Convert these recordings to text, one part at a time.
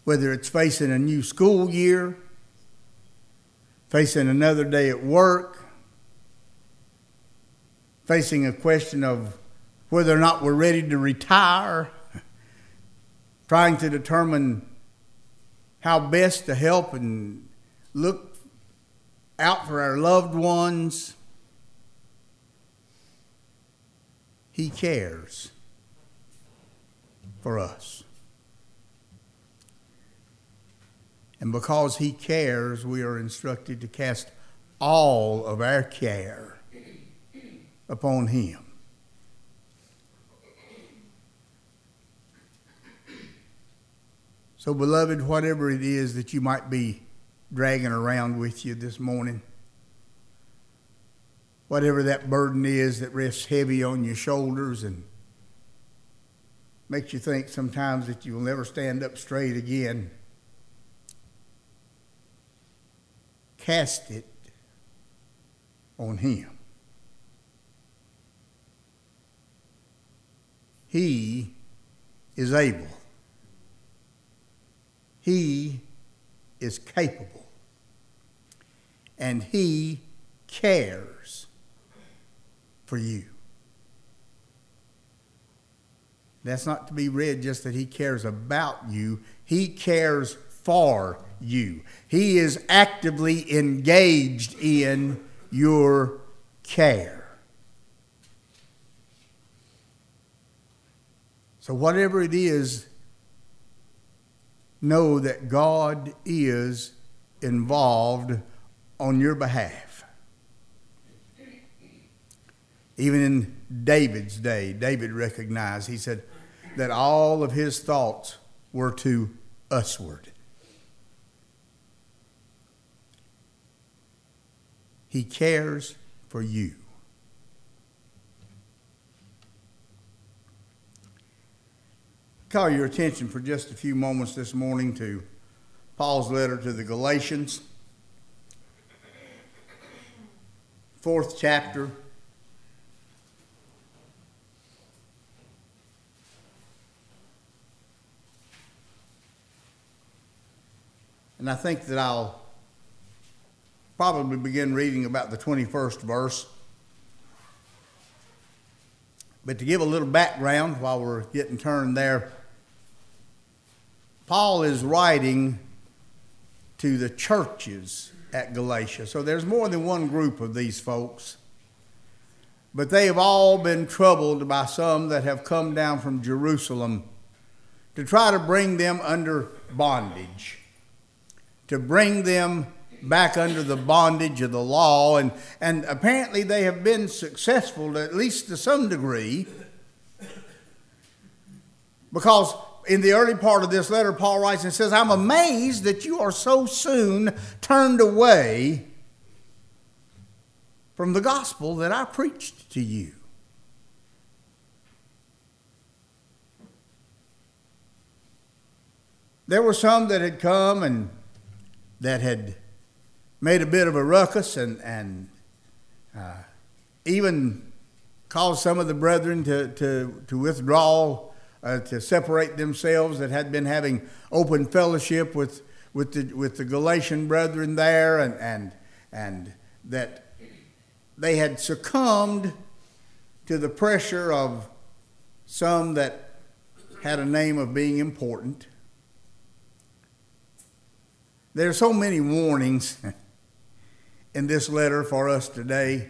whether it's facing a new school year, facing another day at work, facing a question of whether or not we're ready to retire, trying to determine how best to help and look out for our loved ones. He cares for us. And because He cares, we are instructed to cast all of our care upon Him. So, beloved, whatever it is that you might be dragging around with you this morning, whatever that burden is that rests heavy on your shoulders and makes you think sometimes that you will never stand up straight again, cast it on Him. He is able. He is capable. And He cares for you. That's not to be read just that He cares about you. He cares for you. He is actively engaged in your care. So whatever it is, know that God is involved on your behalf. Even in David's day, David recognized, he said, that all of his thoughts were to usward. He cares for you. Call your attention for just a few moments this morning to Paul's letter to the Galatians, 4th chapter. And I think that I'll probably begin reading about the 21st verse. But to give a little background while we're getting turned there, Paul is writing to the churches at Galatia. So there's more than one group of these folks. But they have all been troubled by some that have come down from Jerusalem to try to bring them under bondage, to bring them back under the bondage of the law. And apparently they have been successful, at least to some degree, because in the early part of this letter, Paul writes and says, I'm amazed that you are so soon turned away from the gospel that I preached to you. There were some that had come and that had made a bit of a ruckus and even caused some of the brethren to withdraw, to separate themselves, that had been having open fellowship with the Galatian brethren there, and that they had succumbed to the pressure of some that had a name of being important. There are so many warnings in this letter for us today.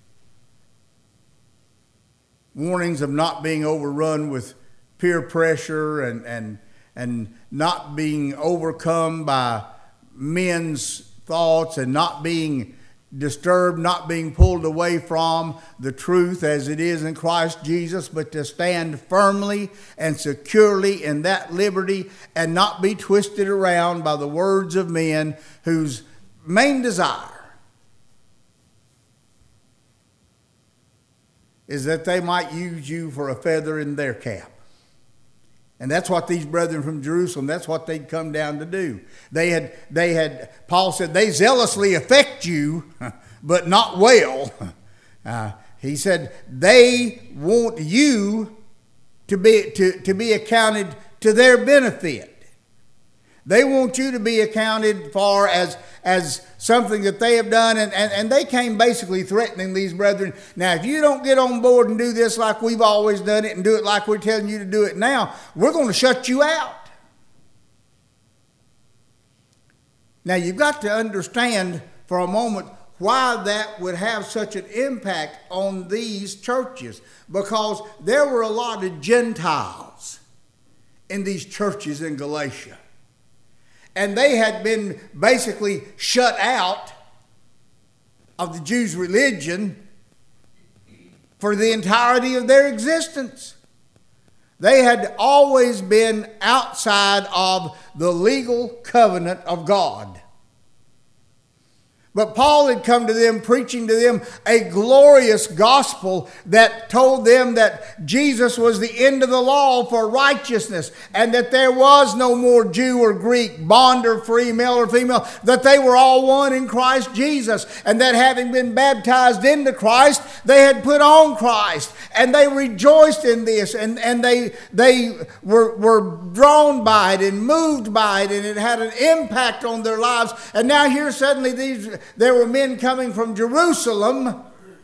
Warnings of not being overrun with peer pressure and not being overcome by men's thoughts and not being disturbed, not being pulled away from the truth as it is in Christ Jesus, but to stand firmly and securely in that liberty and not be twisted around by the words of men whose main desire is that they might use you for a feather in their cap. And that's what these brethren from Jerusalem, that's what they'd come down to do. They had, Paul said, they zealously affect you, but not well. He said, they want you to be accounted to their benefit. They want you to be accounted for as something that they have done. And they came basically threatening these brethren. Now, if you don't get on board and do this like we've always done it and do it like we're telling you to do it now, we're going to shut you out. Now, you've got to understand for a moment why that would have such an impact on these churches. Because there were a lot of Gentiles in these churches in Galatia. And they had been basically shut out of the Jews' religion for the entirety of their existence. They had always been outside of the legal covenant of God. But Paul had come to them, preaching to them a glorious gospel that told them that Jesus was the end of the law for righteousness, and that there was no more Jew or Greek, bond or free, male or female, that they were all one in Christ Jesus, and that having been baptized into Christ, they had put on Christ, and they rejoiced in this, and they were drawn by it and moved by it, and it had an impact on their lives. And now here suddenly there were men coming from Jerusalem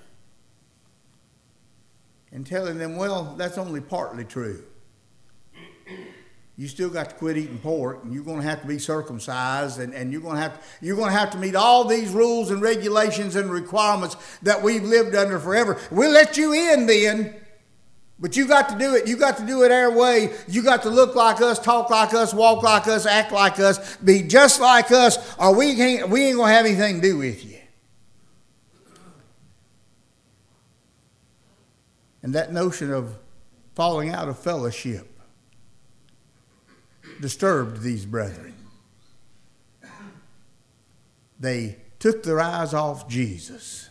and telling them, well, that's only partly true. You still got to quit eating pork, and you're going to have to be circumcised, and you're going to have to meet all these rules and regulations and requirements that we've lived under forever. We'll let you in then, but you got to do it. You got to do it our way. You got to look like us, talk like us, walk like us, act like us, be just like us, or we ain't going to have anything to do with you. And that notion of falling out of fellowship disturbed these brethren. They took their eyes off Jesus.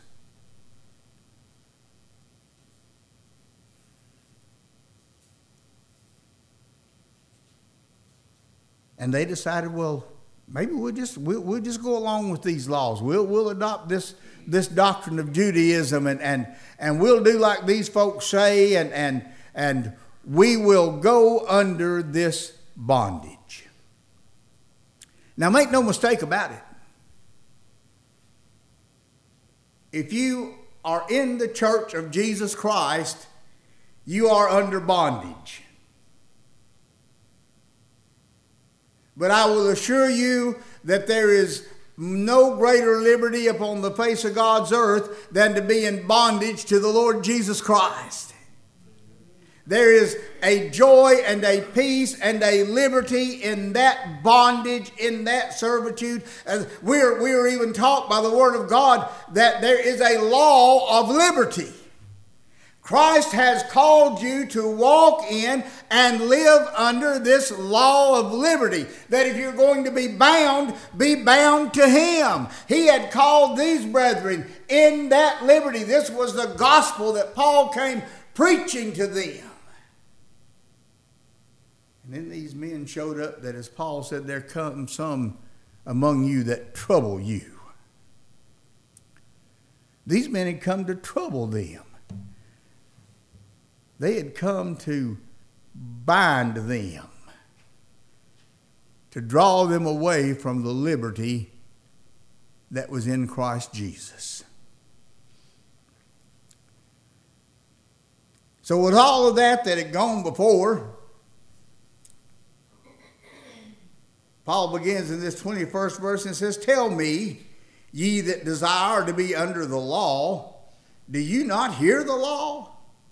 And they decided, well, maybe we'll just go along with these laws. We'll adopt this doctrine of Judaism, and we'll do like these folks say, and we will go under this bondage. Now, make no mistake about it. If you are in the church of Jesus Christ, you are under bondage. But I will assure you that there is no greater liberty upon the face of God's earth than to be in bondage to the Lord Jesus Christ. There is a joy and a peace and a liberty in that bondage, in that servitude. We're even taught by the Word of God that there is a law of liberty. Christ has called you to walk in and live under this law of liberty. That if you're going to be bound to Him. He had called these brethren in that liberty. This was the gospel that Paul came preaching to them. And then these men showed up that, as Paul said, there come some among you that trouble you. These men had come to trouble them. They had come to bind them, to draw them away from the liberty that was in Christ Jesus. So with all of that had gone before, Paul begins in this 21st verse and says, "Tell me, ye that desire to be under the law, do you not hear the law?"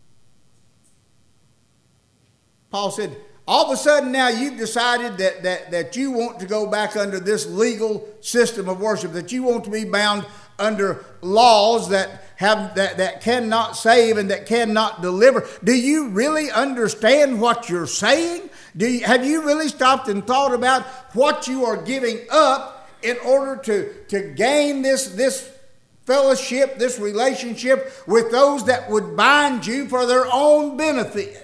Paul said, all of a sudden now you've decided that you want to go back under this legal system of worship, that you want to be bound under laws that cannot save and that cannot deliver. Do you really understand what you're saying? Have you really stopped and thought about what you are giving up in order to gain this fellowship, this relationship with those that would bind you for their own benefit?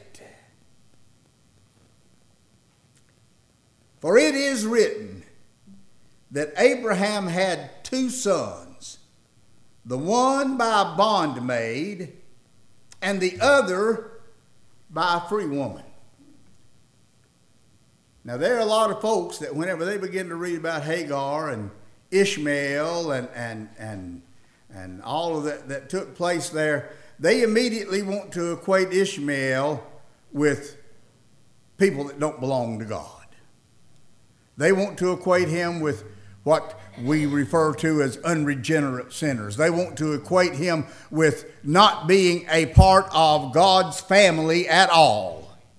For it is written that Abraham had two sons, the one by a bondmaid and the other by a free woman. Now, there are a lot of folks that whenever they begin to read about Hagar and Ishmael and all of that took place there, they immediately want to equate Ishmael with people that don't belong to God. They want to equate him with what we refer to as unregenerate sinners. They want to equate him with not being a part of God's family at all.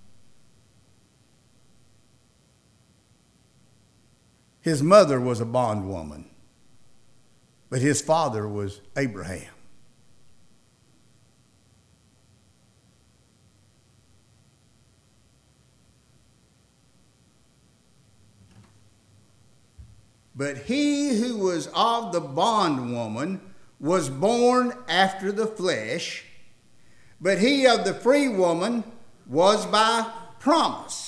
His mother was a bondwoman, but his father was Abraham. But he who was of the bondwoman was born after the flesh, but he of the free woman was by promise.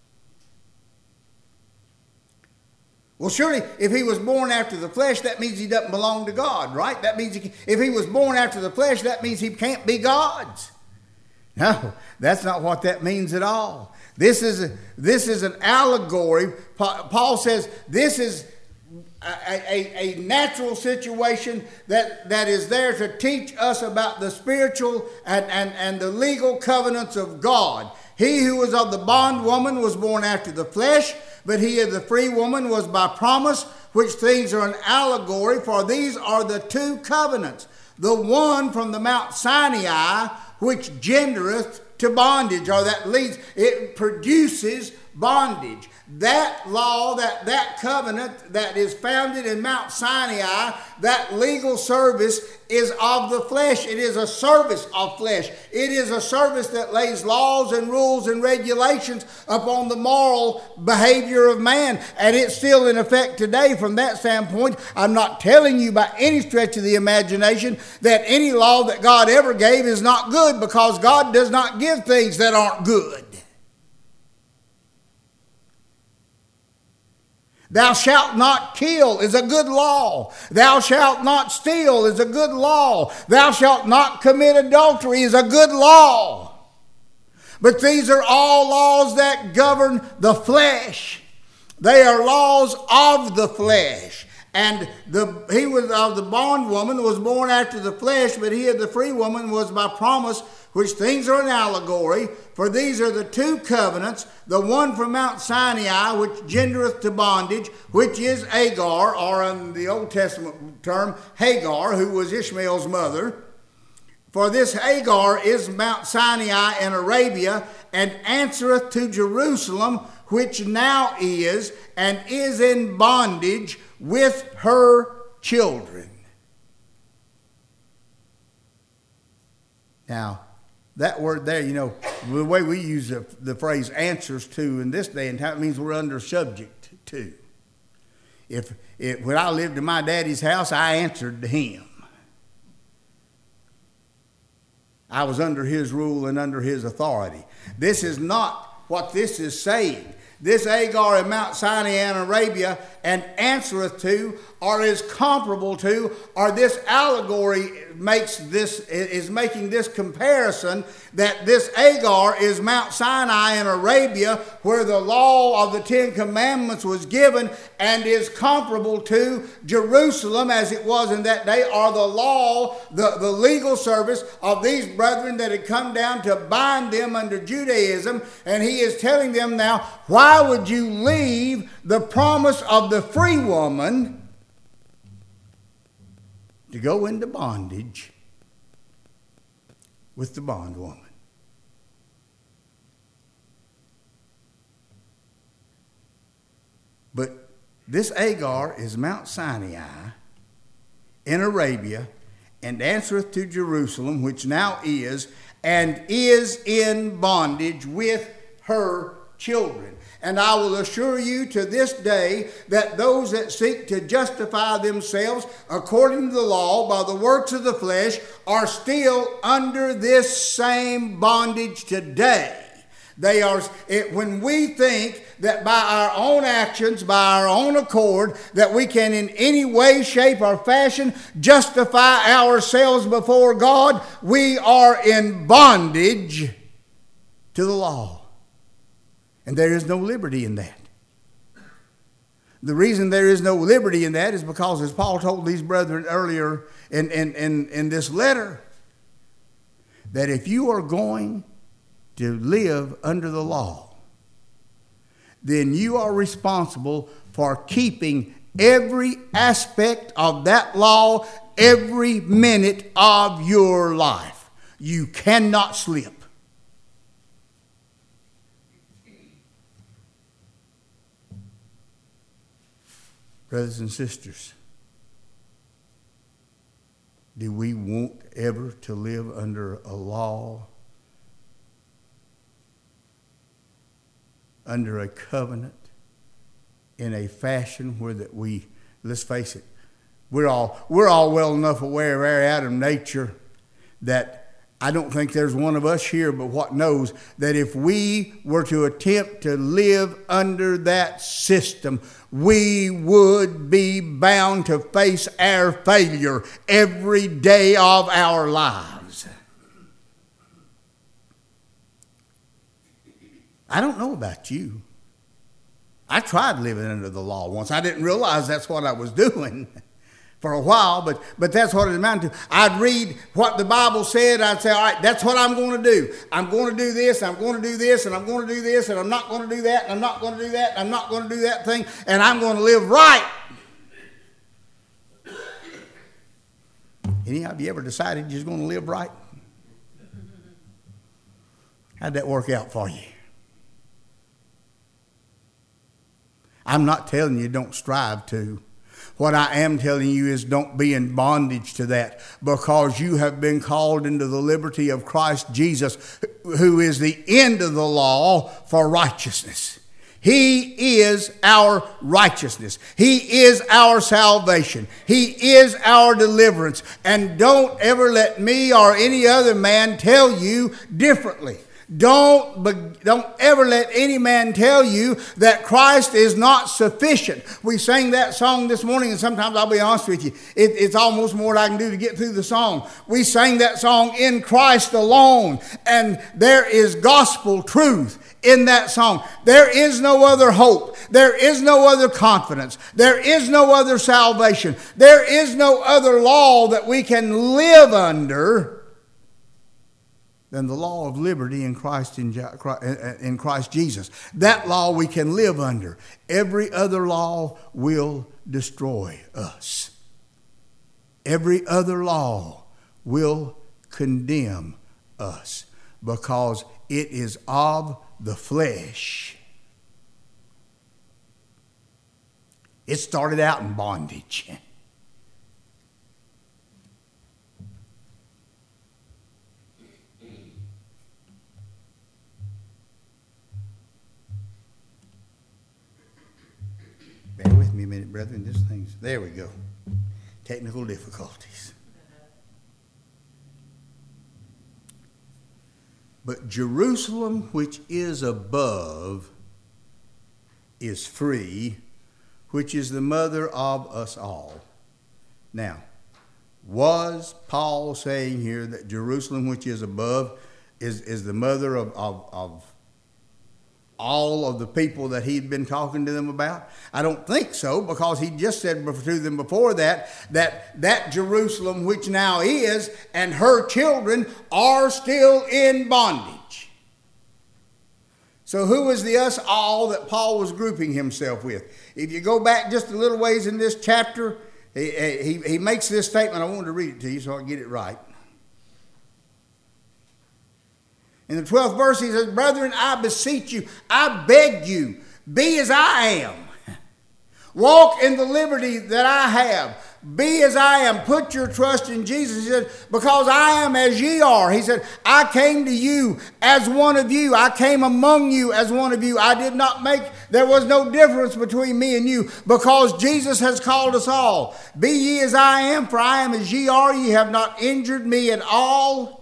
Well, surely if he was born after the flesh, that means he doesn't belong to God, right? That means if he was born after the flesh, that means he can't be God's. No, that's not what that means at all. This is an allegory. Paul says this is a natural situation that is there to teach us about the spiritual and the legal covenants of God. He who was of the bondwoman was born after the flesh, but he of the free woman was by promise, which things are an allegory, for these are the two covenants. The one from the Mount Sinai, which gendereth to bondage, or that leads, it produces bondage. That law, that covenant that is founded in Mount Sinai, that legal service is of the flesh. It is a service of flesh. It is a service that lays laws and rules and regulations upon the moral behavior of man. And it's still in effect today from that standpoint. I'm not telling you by any stretch of the imagination that any law that God ever gave is not good, because God does not give things that aren't good. Thou shalt not kill is a good law. Thou shalt not steal is a good law. Thou shalt not commit adultery is a good law. But these are all laws that govern the flesh. They are laws of the flesh. And he was of the bondwoman was born after the flesh, but he of the free woman was by promise, which things are an allegory. For these are the two covenants, the one from Mount Sinai, which gendereth to bondage, which is Agar, or in the Old Testament term, Hagar, who was Ishmael's mother. For this Hagar is Mount Sinai in Arabia, and answereth to Jerusalem, which now is, and is in bondage with her children. Now, that word there, the way we use the phrase answers to in this day and time, it means we're under subject to. If when I lived in my daddy's house, I answered to him. I was under his rule and under his authority. This is not what this is saying. This Agar in Mount Sinai in Arabia and answereth to, or is comparable to, or this allegory is making this comparison, that this Agar is Mount Sinai in Arabia, where the law of the Ten Commandments was given, and is comparable to Jerusalem as it was in that day, or the law, the legal service of these brethren that had come down to bind them under Judaism. And he is telling them now, why would you leave the promise of the free woman to go into bondage with the bondwoman? But this Agar is Mount Sinai in Arabia, and answereth to Jerusalem, which now is, and is in bondage with her children. And I will assure you to this day that those that seek to justify themselves according to the law by the works of the flesh are still under this same bondage today. They are, when we think that by our own actions, by our own accord, that we can in any way, shape, or fashion justify ourselves before God, we are in bondage to the law. And there is no liberty in that. The reason there is no liberty in that is because, as Paul told these brethren earlier in this letter, that if you are going to live under the law, then you are responsible for keeping every aspect of that law every minute of your life. You cannot slip. Brothers and sisters, do we want ever to live under a law, under a covenant, in a fashion where that we, let's face it, we're all well enough aware of our Adam nature that I don't think there's one of us here but what knows that if we were to attempt to live under that system, we would be bound to face our failure every day of our lives. I don't know about you. I tried living under the law once. I didn't realize that's what I was doing for a while, but that's what it amounted to. I'd read what the Bible said. I'd say, all right, that's what I'm going to do. I'm going to do this, I'm going to do this, and I'm going to do this, and I'm not going to do that, and I'm not going to do that, and I'm not going to do that thing, and I'm going to live right. Any of you ever decided you're just going to live right? How'd that work out for you? I'm not telling you don't strive to. What I am telling you is don't be in bondage to that, because you have been called into the liberty of Christ Jesus, who is the end of the law for righteousness. He is our righteousness. He is our salvation. He is our deliverance. And don't ever let me or any other man tell you differently. Don't ever let any man tell you that Christ is not sufficient. We sang that song this morning, and sometimes I'll be honest with you, it's almost more than I can do to get through the song. We sang that song, In Christ Alone, and there is gospel truth in that song. There is no other hope. There is no other confidence. There is no other salvation. There is no other law that we can live under than the law of liberty in Christ Jesus. That law we can live under. Every other law will destroy us. Every other law will condemn us because it is of the flesh. It started out in bondage. Bear with me a minute, brethren. There we go. Technical difficulties. But Jerusalem, which is above, is free, which is the mother of us all. Now, was Paul saying here that Jerusalem, which is above, is the mother of all of the people that he'd been talking to them about? I don't think so, because he just said to them before that Jerusalem which now is and her children are still in bondage. So who is the us all that Paul was grouping himself with? If you go back just a little ways in this chapter, he makes this statement. I wanted to read it to you so I can get it right. In the 12th verse, he says, Brethren, I beseech you, I beg you, be as I am. Walk in the liberty that I have. Be as I am. Put your trust in Jesus. He said, because I am as ye are. He said, I came to you as one of you. I came among you as one of you. There was no difference between me and you, because Jesus has called us all. Be ye as I am, for I am as ye are. Ye have not injured me at all.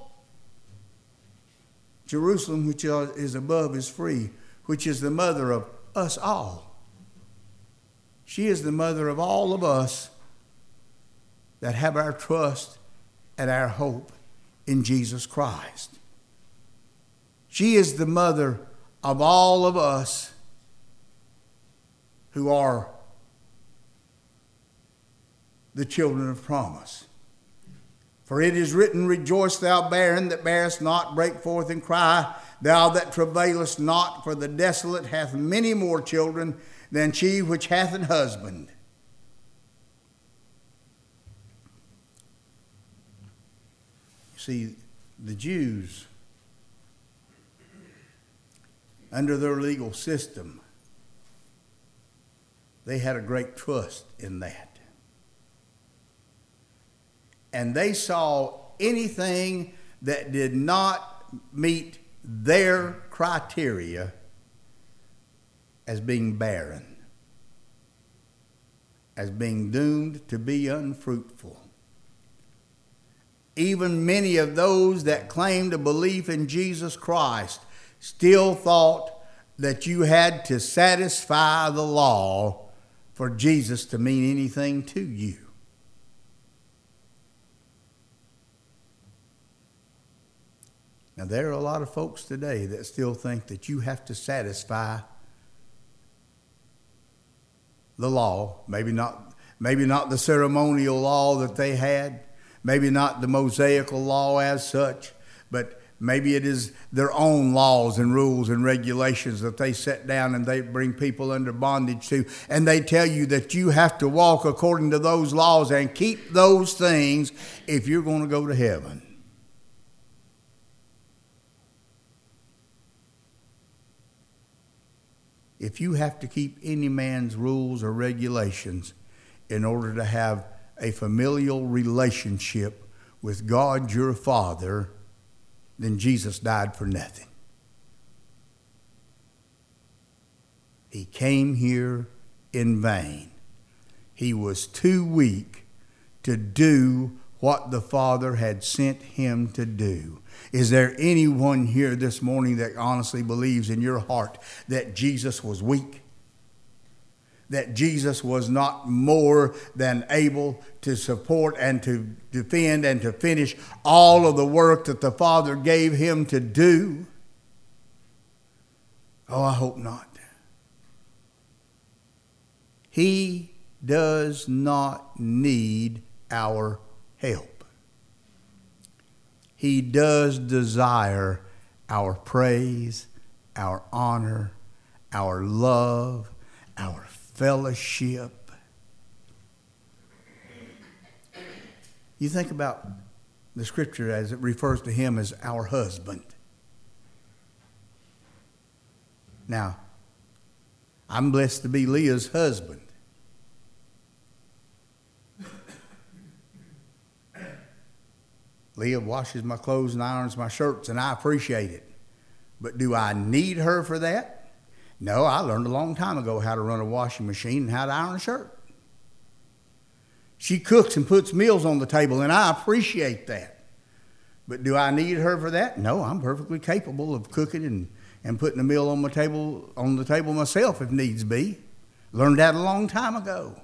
Jerusalem, which is above, is free, which is the mother of us all. She is the mother of all of us that have our trust and our hope in Jesus Christ. She is the mother of all of us who are the children of promise. For it is written, Rejoice thou barren that bearest not, break forth and cry, thou that travailest not, for the desolate hath many more children than she which hath an husband. See, the Jews, under their legal system, they had a great trust in that. And they saw anything that did not meet their criteria as being barren, as being doomed to be unfruitful. Even many of those that claimed a belief in Jesus Christ still thought that you had to satisfy the law for Jesus to mean anything to you. Now, there are a lot of folks today that still think that you have to satisfy the law. Maybe not the ceremonial law that they had. Maybe not the Mosaical law as such. But maybe it is their own laws and rules and regulations that they set down and they bring people under bondage to. And they tell you that you have to walk according to those laws and keep those things if you're going to go to heaven. If you have to keep any man's rules or regulations in order to have a familial relationship with God your Father, then Jesus died for nothing. He came here in vain. He was too weak to do what the Father had sent him to do. Is there anyone here this morning that honestly believes in your heart that Jesus was weak? That Jesus was not more than able to support and to defend and to finish all of the work that the Father gave him to do? Oh, I hope not. He does not need our help. He does desire our praise, our honor, our love, our fellowship. You think about the scripture as it refers to him as our husband. Now, I'm blessed to be Leah's husband. Leah washes my clothes and irons my shirts, and I appreciate it. But do I need her for that? No, I learned a long time ago how to run a washing machine and how to iron a shirt. She cooks and puts meals on the table, and I appreciate that. But do I need her for that? No, I'm perfectly capable of cooking and putting a meal on the table myself if needs be. Learned that a long time ago.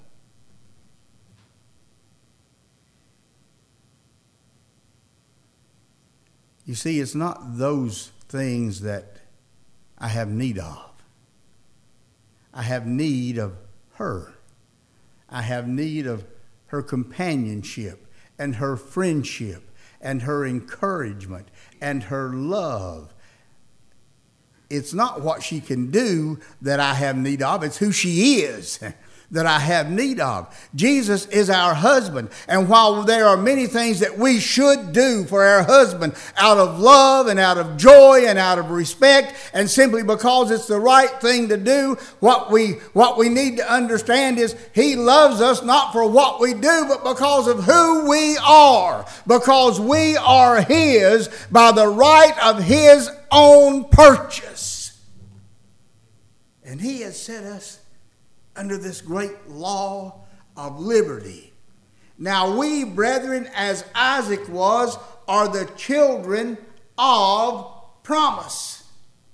You see, it's not those things that I have need of. I have need of her. I have need of her companionship and her friendship and her encouragement and her love. It's not what she can do that I have need of. It's who she is that I have need of. Jesus is our husband. And while there are many things that we should do for our husband out of love and out of joy and out of respect and simply because it's the right thing to do, what we need to understand is he loves us not for what we do, but because of who we are. Because we are his by the right of his own purchase. And he has set us under this great law of liberty. Now we, brethren, as Isaac was, are the children of promise.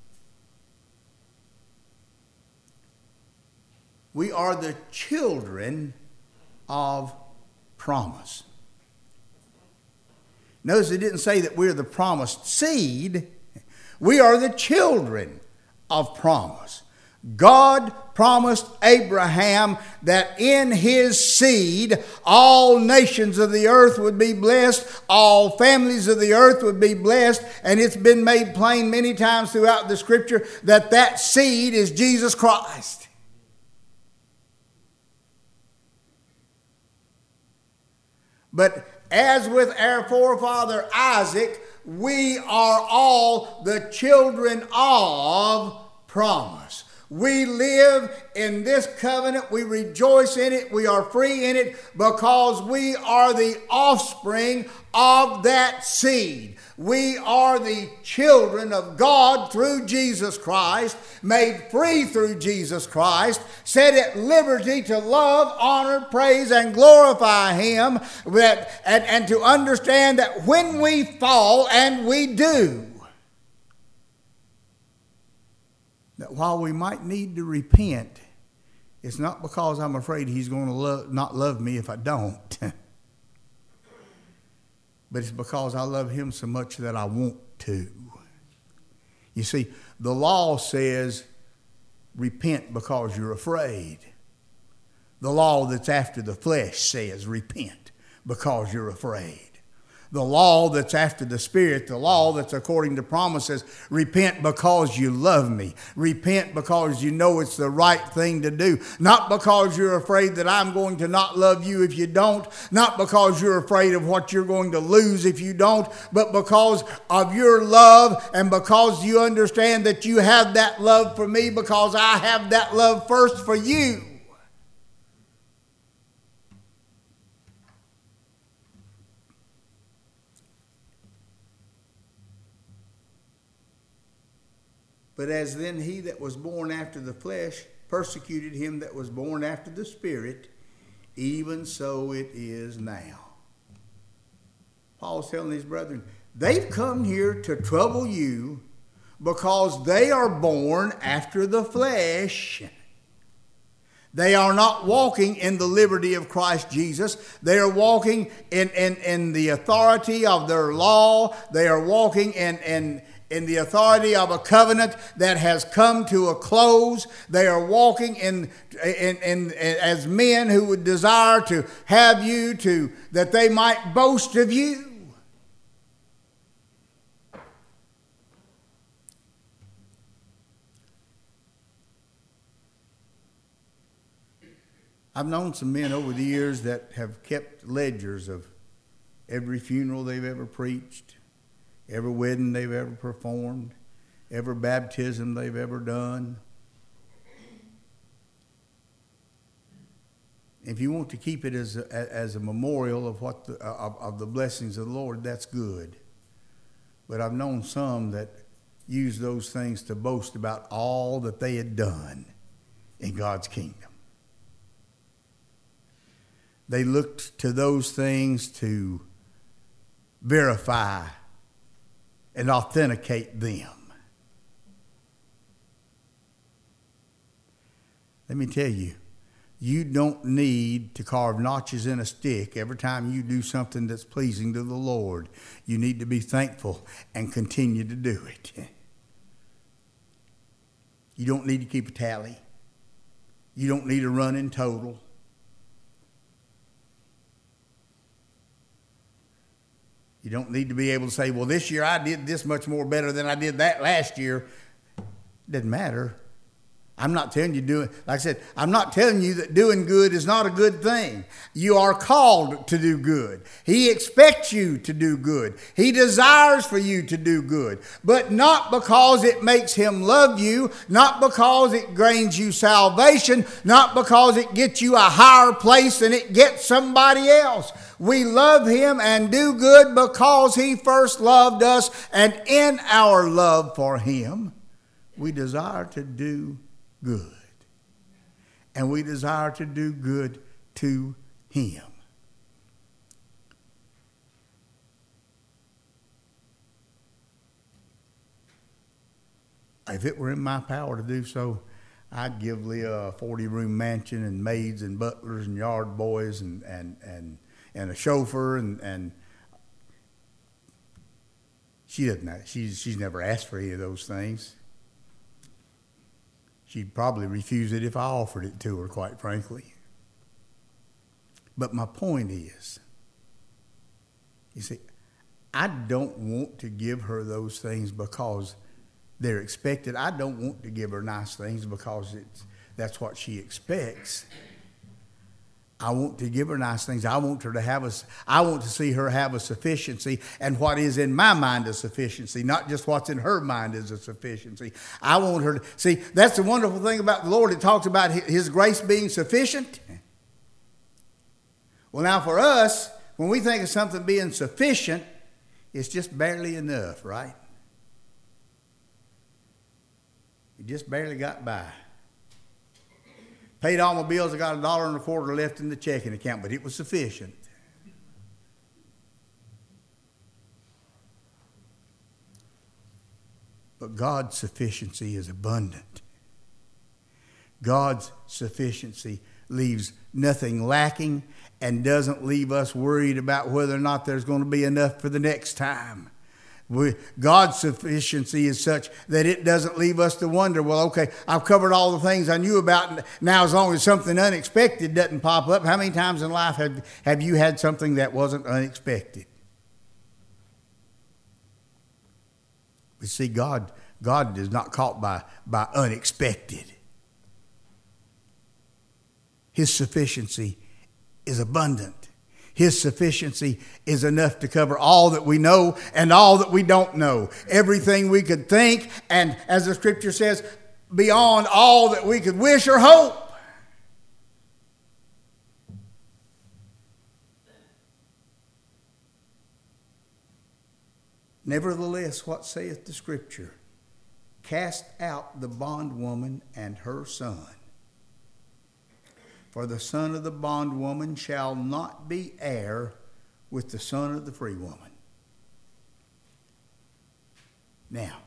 We are the children of promise. Notice it didn't say that we're the promised seed. We are the children of promise. God promised Abraham that in his seed all nations of the earth would be blessed, all families of the earth would be blessed, and it's been made plain many times throughout the scripture that that seed is Jesus Christ. But as with our forefather Isaac, we are all the children of promise. We live in this covenant. We rejoice in it. We are free in it because we are the offspring of that seed. We are the children of God through Jesus Christ, made free through Jesus Christ, set at liberty to love, honor, praise, and glorify Him, and to understand that when we fall, and we do, that while we might need to repent, it's not because I'm afraid He's going to not love me if I don't. But it's because I love Him so much that I want to. You see, the law says, repent because you're afraid. The law that's after the flesh says, repent because you're afraid. The law that's after the Spirit, the law that's according to promises, repent because you love me. Repent because you know it's the right thing to do. Not because you're afraid that I'm going to not love you if you don't. Not because you're afraid of what you're going to lose if you don't. But because of your love and because you understand that you have that love for me because I have that love first for you. But as then he that was born after the flesh persecuted him that was born after the Spirit, even so it is now. Paul's telling his brethren, they've come here to trouble you because they are born after the flesh. They are not walking in the liberty of Christ Jesus. They are walking in the authority of their law. They are walking in the authority of a covenant that has come to a close. They are walking in as men who would desire to have you to, that they might boast of you. I've known some men over the years that have kept ledgers of every funeral they've ever preached, every wedding they've ever performed, every baptism they've ever done. If you want to keep it as a memorial of of the blessings of the Lord, that's good. But I've known some that used those things to boast about all that they had done in God's kingdom. They looked to those things to verify and authenticate them. Let me tell you, you don't need to carve notches in a stick every time you do something that's pleasing to the Lord. You need to be thankful and continue to do it. You don't need to keep a tally. You don't need to run in total. You don't need to be able to say, well, this year I did this much more better than I did that last year. It doesn't matter. I'm not telling you like I said, I'm not telling you that doing good is not a good thing. You are called to do good. He expects you to do good. He desires for you to do good. But not because it makes Him love you, not because it gains you salvation, not because it gets you a higher place than it gets somebody else. We love Him and do good because He first loved us, and in our love for Him, we desire to do good. And we desire to do good to Him. If it were in my power to do so, I'd give Leah a 40-room mansion and maids and butlers and yard boys and a chauffeur and she doesn't. She's never asked for any of those things. She'd probably refuse it if I offered it to her, quite frankly. But my point is, you see, I don't want to give her those things because they're expected. I don't want to give her nice things because that's what she expects. I want to give her nice things. I want to see her have a sufficiency, and what is in my mind a sufficiency, not just what's in her mind is a sufficiency. I want her to see. That's the wonderful thing about the Lord. It talks about His grace being sufficient. Well, now for us, when we think of something being sufficient, it's just barely enough, right? You just barely got by. Paid all my bills. I got $1.25 left in the checking account, but it was sufficient. But God's sufficiency is abundant. God's sufficiency leaves nothing lacking and doesn't leave us worried about whether or not there's going to be enough for the next time. God's sufficiency is such that it doesn't leave us to wonder, well, okay, I've covered all the things I knew about. Now, as long as something unexpected doesn't pop up, how many times in life have you had something that wasn't unexpected? But see, God is not caught by unexpected. His sufficiency is abundant. His sufficiency is enough to cover all that we know and all that we don't know. Everything we could think, and as the scripture says, beyond all that we could wish or hope. Nevertheless, what saith the scripture? Cast out the bondwoman and her son. For the son of the bondwoman shall not be heir with the son of the free woman. Now,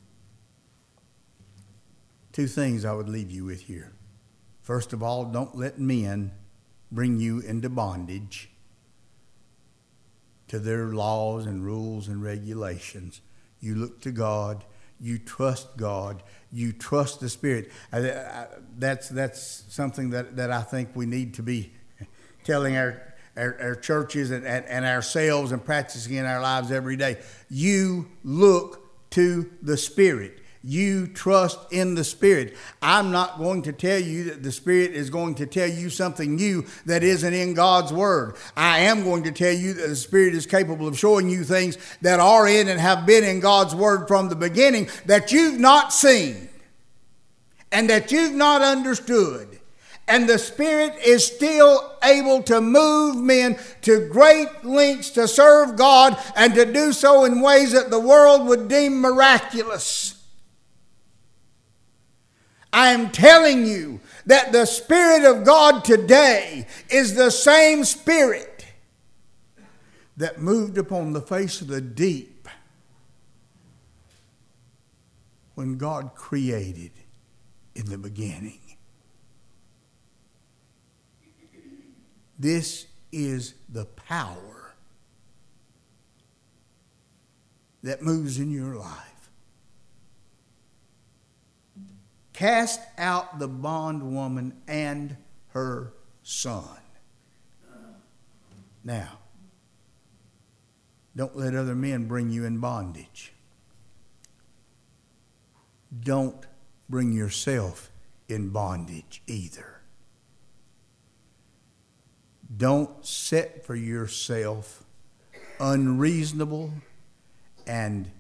two things I would leave you with here. First of all, don't let men bring you into bondage to their laws and rules and regulations. You look to God. You trust God. You trust the Spirit. That's something that I think we need to be telling our churches and ourselves and practicing in our lives every day. You look to the Spirit. You trust in the Spirit. I'm not going to tell you that the Spirit is going to tell you something new that isn't in God's Word. I am going to tell you that the Spirit is capable of showing you things that are in and have been in God's Word from the beginning that you've not seen and that you've not understood. And the Spirit is still able to move men to great lengths to serve God and to do so in ways that the world would deem miraculous. I am telling you that the Spirit of God today is the same Spirit that moved upon the face of the deep when God created in the beginning. This is the power that moves in your life. Cast out the bondwoman and her son. Now, don't let other men bring you in bondage. Don't bring yourself in bondage either. Don't set for yourself unreasonable and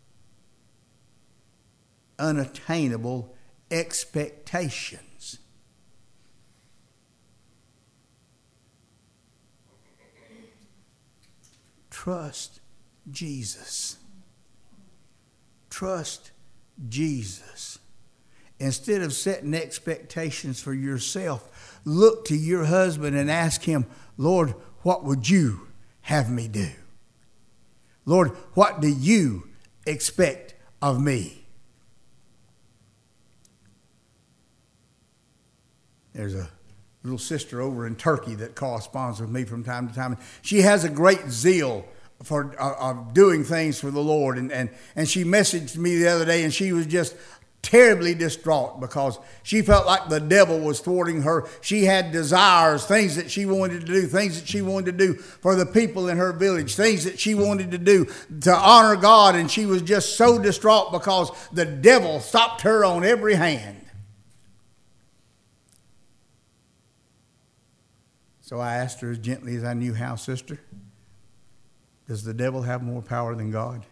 unattainable expectations. Trust Jesus. Trust Jesus. Instead of setting expectations for yourself, look to your husband and ask him, Lord, what would you have me do? Lord, what do you expect of me? There's a little sister over in Turkey that corresponds with me from time to time. She has a great zeal for of doing things for the Lord. And she messaged me the other day, and she was just terribly distraught because she felt like the devil was thwarting her. She had desires, things that she wanted to do, things that she wanted to do for the people in her village, things that she wanted to do to honor God, and she was just so distraught because the devil stopped her on every hand. So I asked her as gently as I knew how, "Sister, does the devil have more power than God?"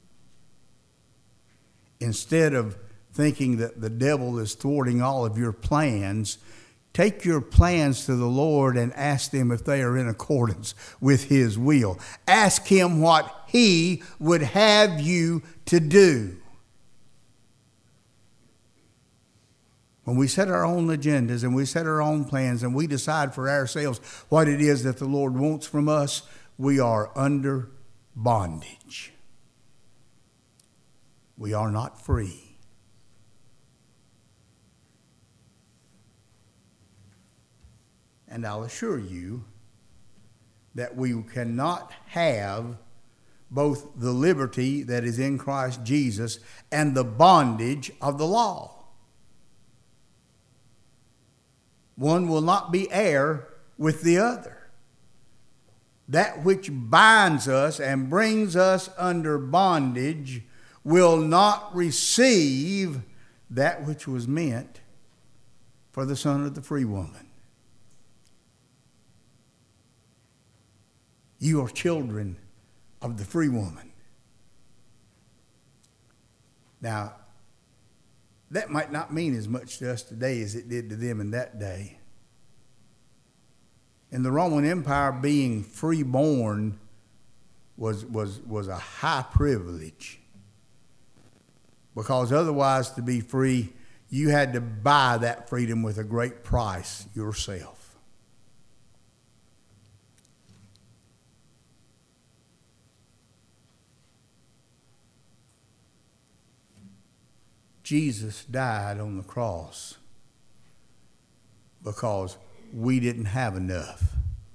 Instead of thinking that the devil is thwarting all of your plans, take your plans to the Lord and ask Him if they are in accordance with His will. Ask Him what He would have you to do. When we set our own agendas and we set our own plans and we decide for ourselves what it is that the Lord wants from us, we are under bondage. We are not free. And I'll assure you that we cannot have both the liberty that is in Christ Jesus and the bondage of the law. One will not be heir with the other. That which binds us and brings us under bondage will not receive that which was meant for the son of the free woman. You are children of the free woman. Now, that might not mean as much to us today as it did to them in that day. In the Roman Empire, being freeborn was a high privilege. Because otherwise, to be free, you had to buy that freedom with a great price yourself. Jesus died on the cross because we didn't have enough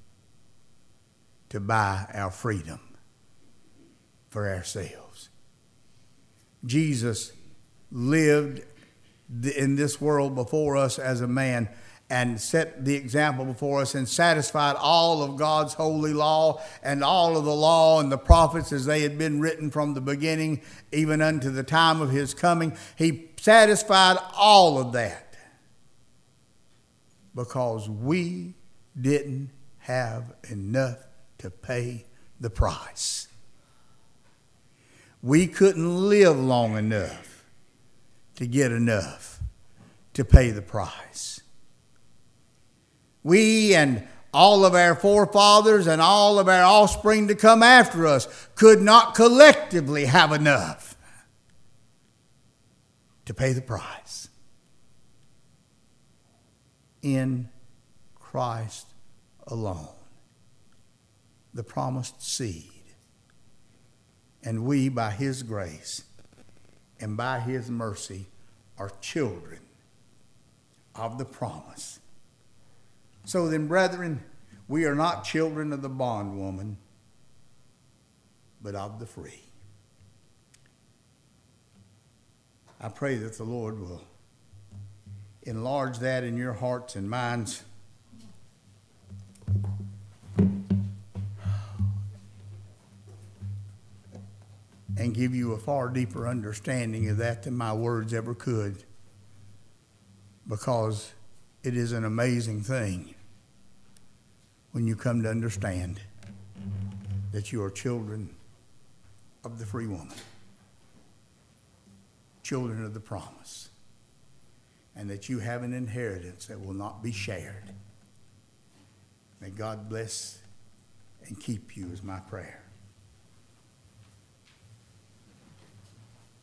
to buy our freedom for ourselves. Jesus lived in this world before us as a man and set the example before us and satisfied all of God's holy law and all of the law and the prophets as they had been written from the beginning, even unto the time of His coming. He satisfied all of that because we didn't have enough to pay the price. We couldn't live long enough to get enough to pay the price. We and all of our forefathers and all of our offspring to come after us could not collectively have enough to pay the price. In Christ alone, the promised seed, and we, by His grace and by His mercy, are children of the promise. So then, brethren, we are not children of the bondwoman, but of the free. I pray that the Lord will enlarge that in your hearts and minds. And give you a far deeper understanding of that than my words ever could. Because it is an amazing thing when you come to understand that you are children of the free woman, children of the promise, and that you have an inheritance that will not be shared. May God bless and keep you is my prayer.